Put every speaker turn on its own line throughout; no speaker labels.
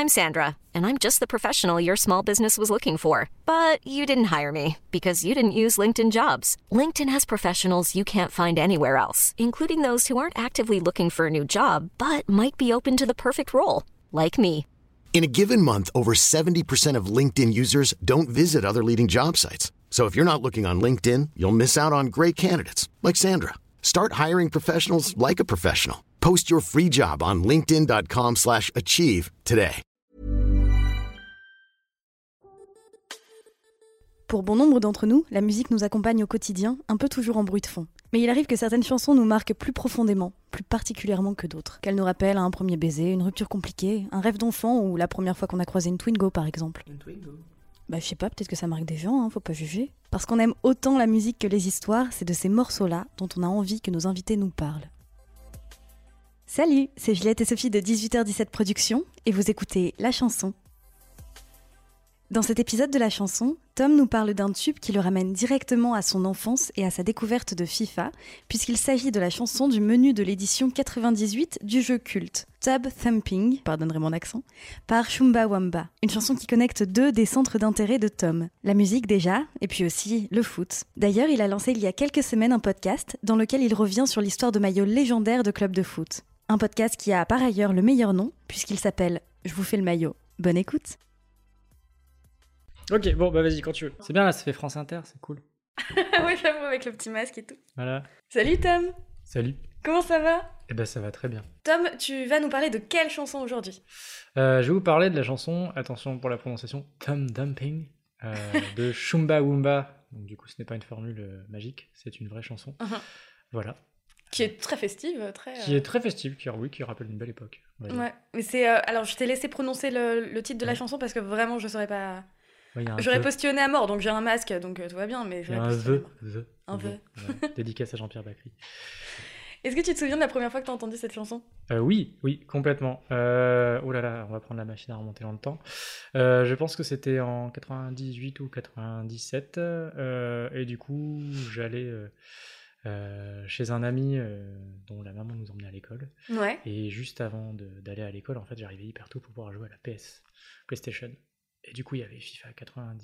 I'm Sandra, and I'm just the professional your small business was looking for. But you didn't hire me because you didn't use LinkedIn Jobs. LinkedIn has professionals you can't find anywhere else, including those who aren't actively looking for a new job, but might be open to the perfect role, like me.
In a given month, over 70% of LinkedIn users don't visit other leading job sites. So if you're not looking on LinkedIn, you'll miss out on great candidates like Sandra. Start hiring professionals like a professional. Post your free job on linkedin.com/achieve today.
Pour bon nombre d'entre nous, la musique nous accompagne au quotidien, un peu toujours en bruit de fond. Mais il arrive que certaines chansons nous marquent plus profondément, plus particulièrement que d'autres. Qu'elles nous rappellent un premier baiser, une rupture compliquée, un rêve d'enfant ou la première fois qu'on a croisé une Twingo par exemple.
Une Twingo?
Je sais pas, peut-être que ça marque des gens, faut pas juger. Parce qu'on aime autant la musique que les histoires, c'est de ces morceaux-là dont on a envie que nos invités nous parlent. Salut, c'est Juliette et Sophie de 18h17 Productions et vous écoutez La Chanson. Dans cet épisode de La Chanson, Tom nous parle d'un tube qui le ramène directement à son enfance et à sa découverte de FIFA, puisqu'il s'agit de la chanson du menu de l'édition 98 du jeu culte, Tub Thumping, pardonnerez mon accent, par Chumbawamba. Une chanson qui connecte deux des centres d'intérêt de Tom. La musique déjà, et puis aussi le foot. D'ailleurs, il a lancé il y a quelques semaines un podcast dans lequel il revient sur l'histoire de maillots légendaires de clubs de foot. Un podcast qui a par ailleurs le meilleur nom, puisqu'il s'appelle « Je vous fais le maillot ». Bonne écoute.
Ok, bon, vas-y, quand tu veux. C'est bien, là, ça fait France Inter, c'est cool.
Oui, j'avoue, avec le petit masque et tout.
Voilà.
Salut Tom.
Salut.
Comment ça va ?
Eh ben, ça va très bien.
Tom, tu vas nous parler de quelle chanson aujourd'hui ?
Je vais vous parler de la chanson, attention pour la prononciation, Thumb Dumping, de Chumbawamba. Donc, du coup, ce n'est pas une formule magique, c'est une vraie chanson. Voilà.
Qui est très festive,
Qui est très festive, qui rappelle une belle époque.
Ouais, mais c'est... alors, je t'ai laissé prononcer le titre de la chanson parce que vraiment, je saurais pas...
Ouais,
j'aurais postillonné à mort, donc j'ai un masque, donc tout va bien, mais...
Il y a un vœu.
Un vœu.
Ouais. Dédicace à Jean-Pierre Bacry.
Est-ce que tu te souviens de la première fois que t'as entendu cette chanson ?
Oui, complètement. Oh là là, on va prendre la machine à remonter dans le temps. Je pense que c'était en 98 ou 97, et du coup, j'allais... chez un ami dont la maman nous emmenait à l'école.
Ouais.
Et juste avant d'aller à l'école, en fait, j'arrivais hyper tôt pour pouvoir jouer à la PlayStation. Et du coup, il y avait FIFA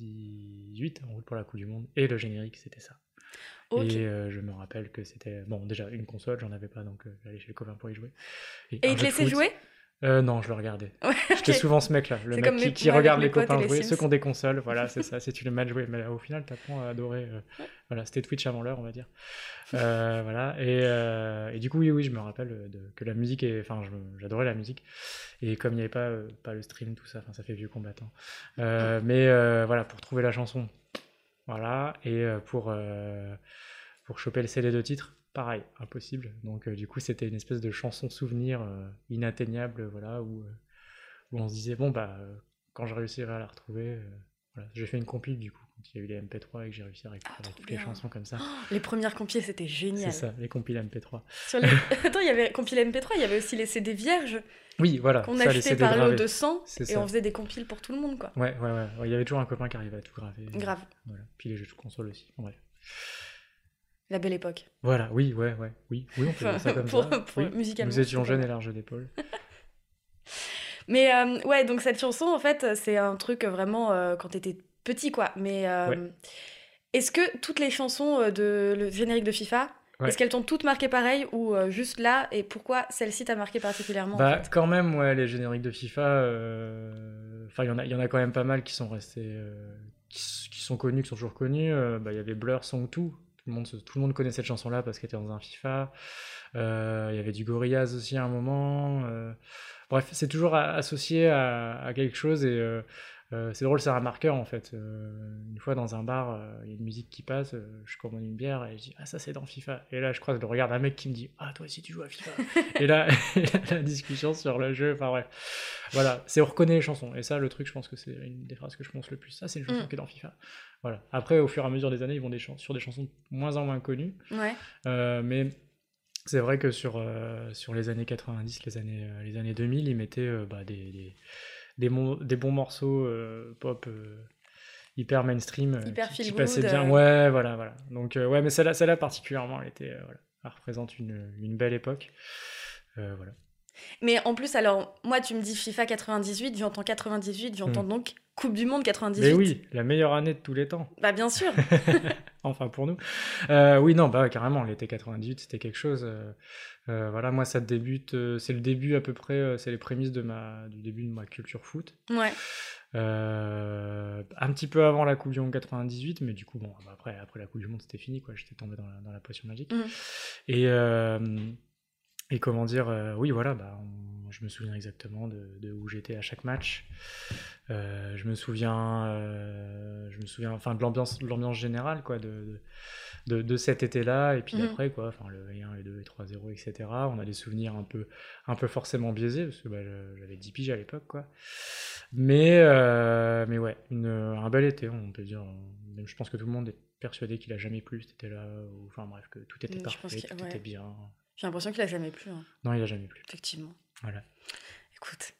98 en route pour la Coupe du Monde. Et le générique, c'était ça. Okay. Et je me rappelle que c'était... Bon, déjà, une console, j'en avais pas, donc j'allais chez les copains pour y jouer.
Et ils te laissaient jouer ?
Non, je le regardais. Ouais, okay. J'étais souvent ce mec-là, le mec qui regarde les copains jouer, ceux qui ont des consoles, voilà, c'est ça, c'est tu le match jouer. Mais au final, t'apprends à adorer. Voilà, c'était Twitch avant l'heure, on va dire. Voilà, et du coup, oui, je me rappelle que la musique, j'adorais la musique. Et comme il n'y avait pas le stream, tout ça, ça fait vieux combattant. Mais voilà, pour trouver la chanson, voilà, et pour choper le CD de titre, pareil, impossible. Donc du coup, c'était une espèce de chanson souvenir inatteignable, voilà, où on se disait, bon, quand je réussirai à la retrouver, voilà. J'ai fait une compile, du coup, quand il y a eu les MP3 et que j'ai réussi à récupérer toutes les chansons comme ça.
Les premières compiles, c'était génial.
C'est ça, les compiles MP3.
Attends, il y avait compile MP3, il y avait aussi les CD vierges.
Oui, voilà.
Qu'on achetait par lot de 100 et on faisait des compiles pour tout le monde, quoi.
Ouais. Il y avait toujours un copain qui arrivait à tout graver.
Grave.
Voilà. Puis les jeux de console aussi, en bref.
La belle époque.
Voilà, oui, on peut dire ça comme ça.
Musicalement.
Nous étions jeunes et larges d'épaules.
Mais ouais, donc cette chanson, en fait, c'est un truc vraiment quand t'étais petit, quoi. Mais est-ce que toutes les chansons le générique de FIFA, est-ce qu'elles t'ont toutes marqué pareil ou juste là, et pourquoi celle-ci t'a marqué particulièrement en fait ?
Quand même, ouais, les génériques de FIFA, il y en a quand même pas mal qui sont restés, qui sont connus, qui sont toujours connus. Il y avait Blur, Song 2. Tout le monde connaît cette chanson-là parce qu'elle était dans un FIFA. Il y avait du Gorillaz aussi à un moment. Bref, c'est toujours associé à quelque chose et c'est drôle, c'est un marqueur en fait. Une fois dans un bar, il y a une musique qui passe, je commande une bière et je dis « Ah, ça c'est dans FIFA ». Et là, je croise le regard d'un mec qui me dit « Ah, toi aussi tu joues à FIFA ». Et là, la discussion sur le jeu, enfin bref. Voilà, c'est on reconnaît les chansons. Et ça, le truc, je pense que c'est une des phrases que je pense le plus. Ça, c'est une chanson qui est dans FIFA. Voilà. Après, au fur et à mesure des années, ils vont sur des chansons de moins en moins connues. Ouais. Mais c'est vrai que sur les années 90, les années 2000, ils mettaient des bons morceaux pop hyper mainstream qui passaient bien. Ouais, voilà. Donc, mais celle-là particulièrement, elle représente une belle époque. Voilà.
Mais en plus, alors, moi, tu me dis FIFA 98, j'entends 98, j'entends donc Coupe du Monde 98.
Mais oui, la meilleure année de tous les temps.
Bah, bien sûr.
Enfin, pour nous. Oui, non, bah carrément, l'été 98, c'était quelque chose. Voilà, moi, ça débute, c'est le début à peu près, c'est les prémices du début de ma culture foot.
Ouais.
Un petit peu avant la Coupe du Monde 98, mais du coup, bon, après la Coupe du Monde, c'était fini, quoi. J'étais tombé dans la potion magique. Et comment dire, oui, voilà, je me souviens exactement de où j'étais à chaque match. Je me souviens, enfin, de l'ambiance générale, quoi, de cet été-là, et puis après, quoi, enfin, le 1, le 2, le 3-0, etc. On a des souvenirs un peu forcément biaisés, parce que j'avais 10 piges à l'époque, quoi. Mais ouais, un bel été, on peut dire. Même, je pense que tout le monde est persuadé qu'il a jamais plu cet été-là, enfin bref, que tout était parfait, tout était bien.
J'ai l'impression qu'il a jamais plu. Hein.
Non, il a jamais plu.
Effectivement.
Voilà.
Écoute.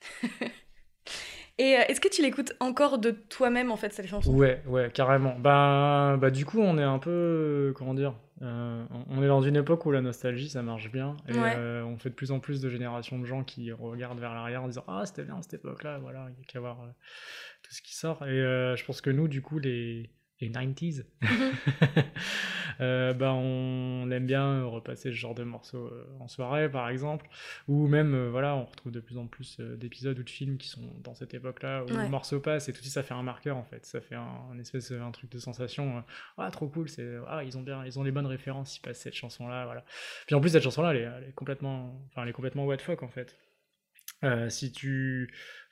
Et est-ce que tu l'écoutes encore de toi-même, en fait, cette chanson ?
Ouais, carrément. Du coup, on est un peu, comment dire, on est dans une époque où la nostalgie, ça marche bien. Et on fait de plus en plus de générations de gens qui regardent vers l'arrière en disant « Ah, c'était bien cette époque-là, voilà, il n'y a qu'à voir tout ce qui sort. » Et je pense que nous, du coup, les 90s, on aime bien repasser ce genre de morceaux en soirée, par exemple, ou même on retrouve de plus en plus d'épisodes ou de films qui sont dans cette époque-là où le morceau passe et tout de suite ça fait un marqueur, en fait, ça fait un truc de sensation, trop cool, ils ont les bonnes références, ils passent cette chanson-là, voilà. Puis en plus cette chanson-là elle est complètement what the fuck, en fait. Si tu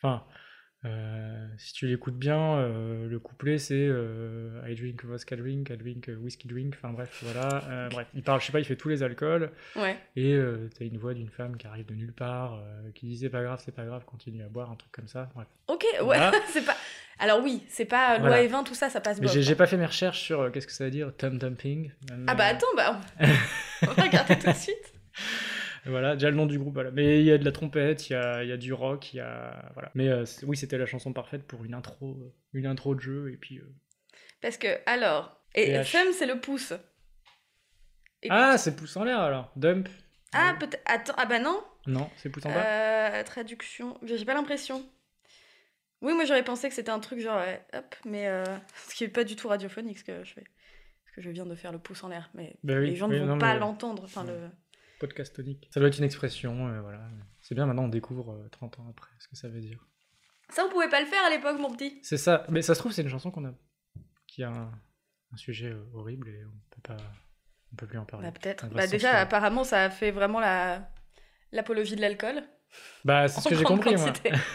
l'écoutes bien, le couplet c'est I drink vodka drink, I drink whiskey drink, enfin bref, voilà. Bref, il parle, je sais pas, il fait tous les alcools. Ouais. Et t'as une voix d'une femme qui arrive de nulle part, qui dit c'est pas grave, continue à boire, un truc comme ça. Bref.
Ok, ouais, voilà. C'est pas. Alors oui, c'est pas loi et vin, tout ça, ça passe.
Mais j'ai pas fait mes recherches sur qu'est-ce que ça veut dire, thumb dumping.
Attends, on va regarder tout de suite.
Voilà, déjà le nom du groupe, voilà. Mais il y a de la trompette, il y a du rock, voilà. Mais oui, c'était la chanson parfaite pour une intro de jeu, et puis...
Parce que, alors... Et thumb, c'est le pouce.
C'est pouce en l'air, alors. Dump.
Peut-être... Attends, non.
Non, c'est pouce en bas.
Traduction, j'ai pas l'impression. Oui, moi j'aurais pensé que c'était un truc genre, hop, mais... ce qui est pas du tout radiophonique, ce que je fais. Parce que je viens de faire le pouce en l'air, mais les gens ne vont pas l'entendre, enfin le...
Podcast tonique. Ça doit être une expression, voilà. C'est bien, maintenant on découvre 30 ans après ce que ça veut dire.
Ça, on pouvait pas le faire à l'époque, mon petit.
C'est ça, mais ça se trouve, c'est une chanson qui a un sujet horrible et on peut plus en parler.
Peut-être. Déjà, apparemment, ça a fait vraiment l'apologie de l'alcool.
C'est ce que j'ai compris, moi.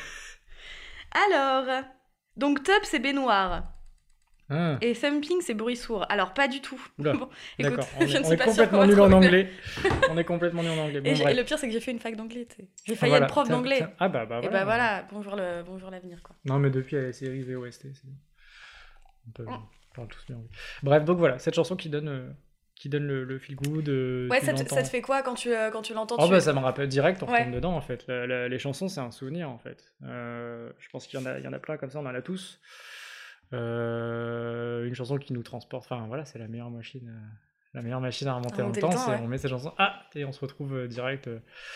Alors, donc Top, c'est baignoire. Et thumping, c'est bruit sourd. Alors, pas du tout.
Bon, écoute, on est complètement nul en anglais. On est complètement nul en anglais. Bon,
et le pire, c'est que j'ai fait une fac d'anglais. J'ai failli être prof d'anglais.
Voilà.
Et voilà, bonjour l'avenir, quoi.
Non, mais depuis la série VOST, c'est bon. On parle tous bien anglais. Bref, donc voilà, cette chanson qui donne le feel good.
Ouais, ça te fait quoi quand tu l'entends?
Ça me rappelle direct, on retombe dedans, en fait. Les chansons, c'est un souvenir, en fait. Je pense qu'il y en a plein comme ça, on en a tous. Une chanson qui nous transporte, enfin voilà, c'est la meilleure machine à remonter dans le temps, c'est on met cette chanson, et on se retrouve direct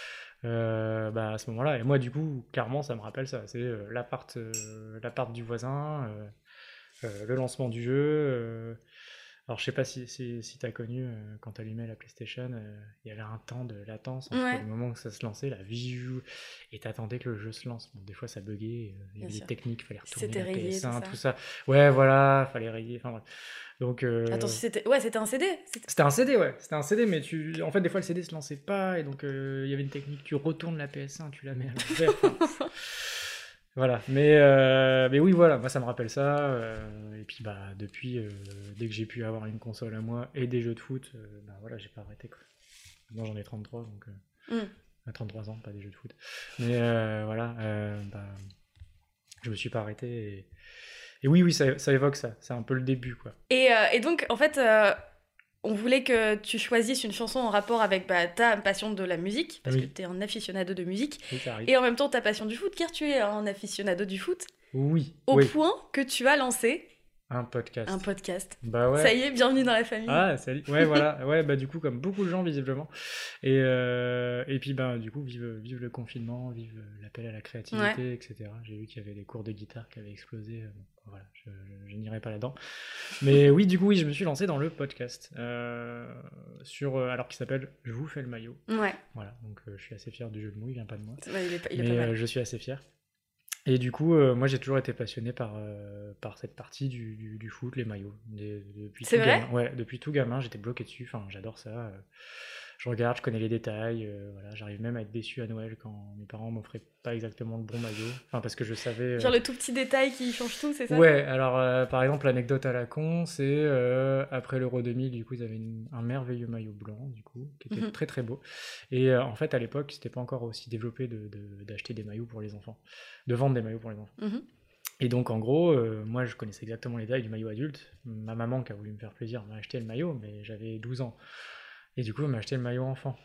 à ce moment-là. Et moi, du coup, clairement, ça me rappelle ça, c'est l'appart du voisin, le lancement du jeu. Alors, je sais pas si t'as connu, quand t'allumais la PlayStation, il y avait un temps de latence entre le moment où ça se lançait, la visu, et t'attendais que le jeu se lance. Bon, des fois, ça buguait, il y avait des techniques, fallait retourner la PS1, tout ça. Ouais, voilà, fallait rayer, enfin, voilà. Donc,
attends, c'était un CD?
C'était un CD, ouais. C'était un CD, mais en fait, des fois, le CD se lançait pas, et donc, il y avait une technique, tu retournes la PS1, tu la mets à l'envers. Voilà, mais oui, voilà, moi ça me rappelle ça, et puis depuis, dès que j'ai pu avoir une console à moi et des jeux de foot, voilà, j'ai pas arrêté, quoi. Maintenant j'en ai 33, donc 33 ans, pas des jeux de foot, mais voilà, je me suis pas arrêté, et oui, ça évoque ça, c'est un peu le début, quoi.
Et donc, en fait... on voulait que tu choisisses une chanson en rapport avec ta passion de la musique, parce que tu es un aficionado de musique, et en même temps ta passion du foot, car tu es un aficionado du foot.
Oui.
Au point que tu as lancé
Un podcast.
Un podcast.
Bah ouais.
Ça y est, bienvenue dans la famille.
Ah, salut. Ouais, voilà. Ouais, bah du coup, comme beaucoup de gens, visiblement. Et puis, bah du coup, vive le confinement, vive l'appel à la créativité, etc. J'ai vu qu'il y avait les cours de guitare qui avaient explosé. Bon, voilà, je n'irai pas là-dedans. Mais oui, du coup, je me suis lancé dans le podcast. Alors qui s'appelle « Je vous fais le maillot ».
Ouais.
Voilà, donc je suis assez fier du jeu de mots, il vient pas de moi.
Ouais, il est pas
Mais
mal.
je suis assez fier. Et du coup, moi j'ai toujours été passionné par cette partie du foot, les maillots. Depuis
C'est
tout
vrai ?
gamin. Ouais, depuis tout gamin, j'étais bloqué dessus. Enfin, j'adore ça. Je regarde, je connais les détails. Voilà, j'arrive même à être déçu à Noël quand mes parents m'offraient pas exactement le bon maillot. Enfin, parce que je savais.
Genre le tout petit détail qui change tout, c'est ça ?
Ouais, alors par exemple, l'anecdote à la con, c'est après l'Euro 2000, du coup, ils avaient un merveilleux maillot blanc, du coup, qui était très très beau. Et en fait, à l'époque, c'était pas encore aussi développé d'acheter des maillots pour les enfants, de vendre des maillots pour les enfants. Et donc, en gros, moi, je connaissais exactement les tailles du maillot adulte. Ma maman, qui a voulu me faire plaisir, m'a acheté le maillot, mais j'avais 12 ans. Et du coup, elle m'a acheté le maillot enfant.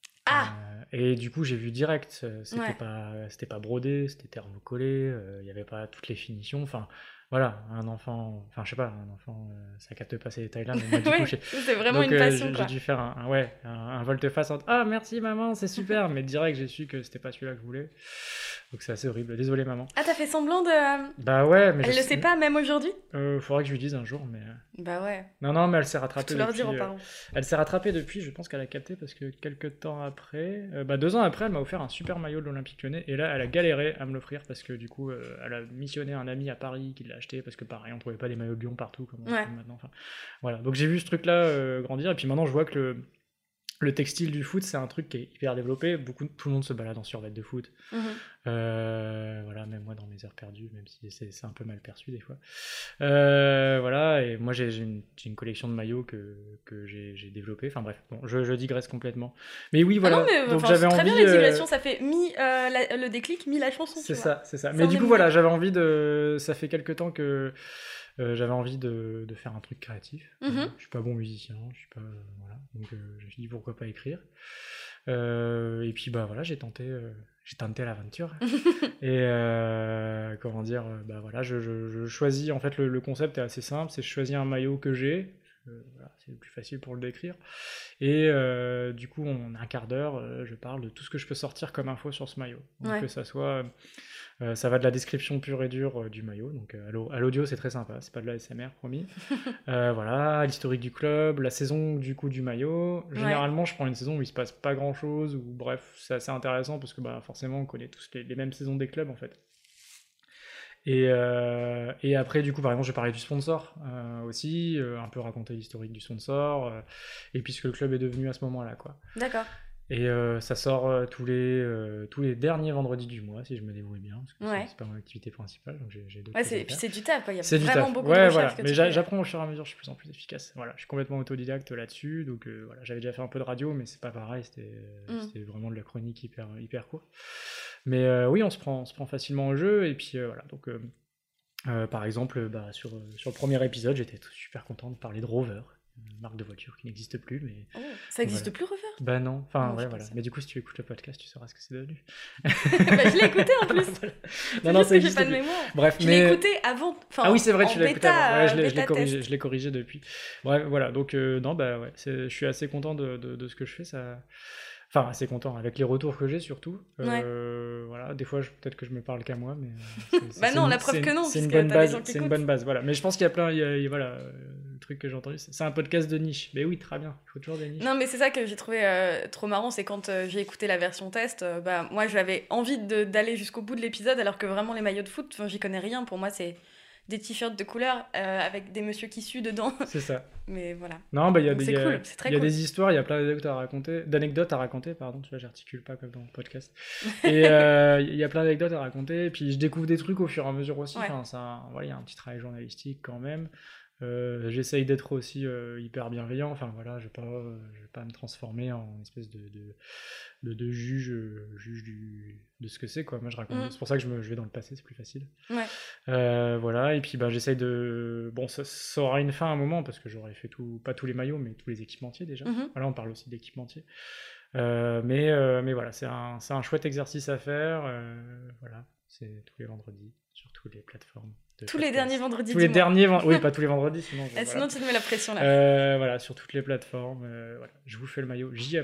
Et du coup, j'ai vu direct, c'était pas brodé, c'était thermocollé, il n'y avait pas toutes les finitions. Enfin, voilà, un enfant, enfin, je sais pas, un enfant, ça capte pas ces détails-là, mais moi, du coup,
c'est vraiment une passion, quoi.
J'ai dû faire un volte-face entre ah, merci maman, c'est super, mais direct, j'ai su que c'était pas celui-là que je voulais. Donc, c'est assez horrible. Désolé, maman.
Ah, t'as fait semblant de.
Bah ouais, mais
elle le sait pas, même aujourd'hui ?
Faudrait que je lui dise un jour, mais.
Bah ouais.
Non, mais elle s'est rattrapée
Faut leur dire aux parents.
Elle s'est rattrapée depuis, je pense qu'elle a capté, parce que quelques temps après, 2 ans après, elle m'a offert un super maillot de l'Olympique Lyonnais, et là, elle a galéré à me l'offrir, parce que du coup, elle a missionné un ami à Paris qui l'a acheté, parce que pareil, on trouvait pas des maillots de Lyon partout, comme on trouve maintenant. Enfin, voilà, donc j'ai vu ce truc-là grandir, et puis maintenant, je vois que le textile du foot, c'est un truc qui est hyper développé. Tout le monde se balade en survêt de foot. Voilà, même moi dans mes heures perdues, même si c'est un peu mal perçu des fois. Voilà, et moi j'ai une collection de maillots que j'ai développée. Enfin bref, bon, je digresse complètement. Mais oui, voilà.
Ah non, mais
donc j'avais
très
envie.
Bien les digressions, ça fait le déclic, la chanson.
C'est ça. Mais du coup, voilà, j'avais envie de. Ça fait quelques temps que. J'avais envie de faire un truc créatif. Je suis pas bon musicien, je suis pas voilà. Donc je me suis dit pourquoi pas écrire. Et puis bah voilà, j'ai tenté l'aventure. Et comment dire, bah voilà, je choisis en fait le concept est assez simple, c'est je choisis un maillot que j'ai. Voilà, c'est le plus facile pour le décrire. Et du coup, en un quart d'heure, je parle de tout ce que je peux sortir comme info sur ce maillot. Donc que ça soit, ça va de la description pure et dure du maillot. Donc à l'audio, c'est très sympa, c'est pas de la SMR, promis. Voilà, l'historique du club, la saison du coup du maillot. Généralement, je prends une saison où il se passe pas grand chose, ou bref, c'est assez intéressant parce que bah forcément, on connaît tous les mêmes saisons des clubs en fait. Et après, du coup, par exemple, je vais parler du sponsor aussi, un peu raconter l'historique du sponsor, et puis ce que le club est devenu à ce moment-là, quoi.
D'accord.
Et ça sort tous les derniers vendredis du mois, si je me débrouille bien, parce que c'est pas mon activité principale, donc j'ai d'autres choses à faire.
Puis c'est du taf, quoi. Il y a
c'est
vraiment beaucoup de recherche
voilà.
que
Mais
tu fais.
j'apprends au fur et à mesure, je suis de plus en plus efficace. Voilà, je suis complètement autodidacte là-dessus, donc voilà, j'avais déjà fait un peu de radio, mais c'est pas pareil, c'était vraiment de la chronique hyper courte. Mais oui, on se prend facilement au jeu, et puis voilà, donc par exemple, sur le premier épisode, j'étais super content de parler de Rover, une marque de voiture qui n'existe plus, mais...
Oh, ça n'existe plus, Rover ?
Bah non, enfin
Ouais,
voilà. Mais du coup, si tu écoutes le podcast, tu sauras ce que c'est devenu.
Bah, je l'ai écouté en plus.
Non, ça
j'ai
existe
pas de
plus.
mémoire.
Bref,
je l'ai écouté avant.
Ah oui, c'est vrai, tu l'as écouté avant. Ouais,
je
l'ai corrigé depuis. Bref, voilà. Donc non, bah ouais, je suis assez content de ce que je fais. Ça. Enfin, assez content avec les retours que j'ai surtout. Voilà, des fois peut-être que je me parle qu'à moi, mais
bah non, la preuve que non,
c'est une bonne base. C'est une bonne base, voilà. Mais je pense qu'il y a plein, voilà, le truc que j'ai entendu, c'est un podcast de niche. Mais oui, très bien, il faut toujours des niches.
Non, mais c'est ça que j'ai trouvé trop marrant, c'est quand j'ai écouté la version test, moi j'avais envie d'aller jusqu'au bout de l'épisode, alors que vraiment les maillots de foot, j'y connais rien. Pour moi, c'est des t-shirts de couleur avec des messieurs qui suent dedans. C'est ça. Mais voilà.
Non, bah il y a
c'est cool, c'est très
cool.
cool.
Des histoires, il y a plein d'anecdotes à raconter, pardon, tu vois, j'articule pas comme dans le podcast. Et il y a plein d'anecdotes à raconter, et puis je découvre des trucs au fur et à mesure aussi. Enfin, voilà, il y a un petit travail journalistique quand même. J'essaye d'être aussi hyper bienveillant. Enfin voilà, je vais pas me transformer en espèce de juge de ce que c'est, quoi. Moi je raconte. C'est pour ça que je vais dans le passé, c'est plus facile. Voilà, et puis j'essaye de. Bon, ça aura une fin à un moment parce que j'aurais fait pas tous les maillots, mais tous les équipementiers déjà. Voilà, on parle aussi d'équipementiers. Mais voilà, c'est un chouette exercice à faire. Voilà. C'est tous les vendredis sur toutes les plateformes.
Tous les derniers vendredis.
Tous les derniers oui, pas tous les vendredis, sinon.
Sinon, tu te mets la pression là.
Voilà, sur toutes les plateformes. Voilà. Je vous fais le maillot J'.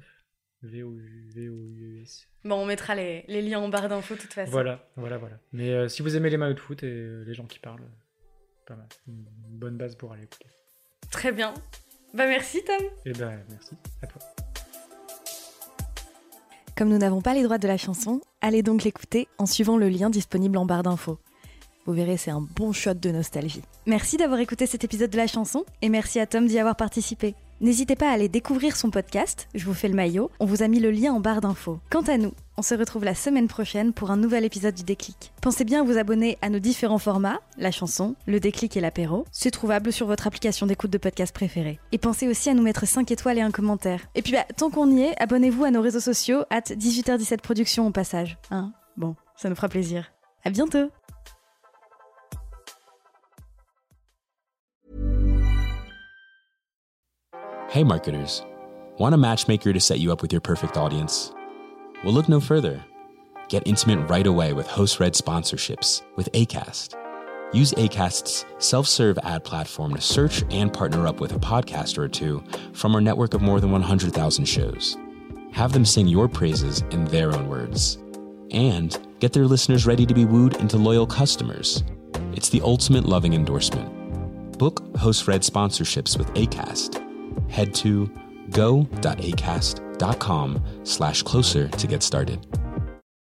V-O-U-S.
Bon, on mettra les liens en barre d'infos de toute façon.
Voilà. Mais si vous aimez les maillots de foot et les gens qui parlent, pas mal. Une bonne base pour aller écouter.
Très bien. Merci Tom.
Merci à toi.
Comme nous n'avons pas les droits de la chanson, allez donc l'écouter en suivant le lien disponible en barre d'infos. Vous verrez, c'est un bon shot de nostalgie. Merci d'avoir écouté cet épisode de la chanson et merci à Tom d'y avoir participé. N'hésitez pas à aller découvrir son podcast, Je vous fais le maillot, on vous a mis le lien en barre d'infos. Quant à nous, on se retrouve la semaine prochaine pour un nouvel épisode du Déclic. Pensez bien à vous abonner à nos différents formats, la chanson, le Déclic et l'apéro. C'est trouvable sur votre application d'écoute de podcast préférée. Et pensez aussi à nous mettre 5 étoiles et un commentaire. Et puis tant qu'on y est, abonnez-vous à nos réseaux sociaux, @18h17 Productions au passage. Bon, ça nous fera plaisir. À bientôt.
Hey marketers, want a matchmaker to set you up with your perfect audience? Well, look no further. Get intimate right away with host-read sponsorships with Acast. Use Acast's self-serve ad platform to search and partner up with a podcaster or two from our network of more than 100,000 shows. Have them sing your praises in their own words. And get their listeners ready to be wooed into loyal customers. It's the ultimate loving endorsement. Book host-read sponsorships with Acast. Head to go.acast.com/closer to get started.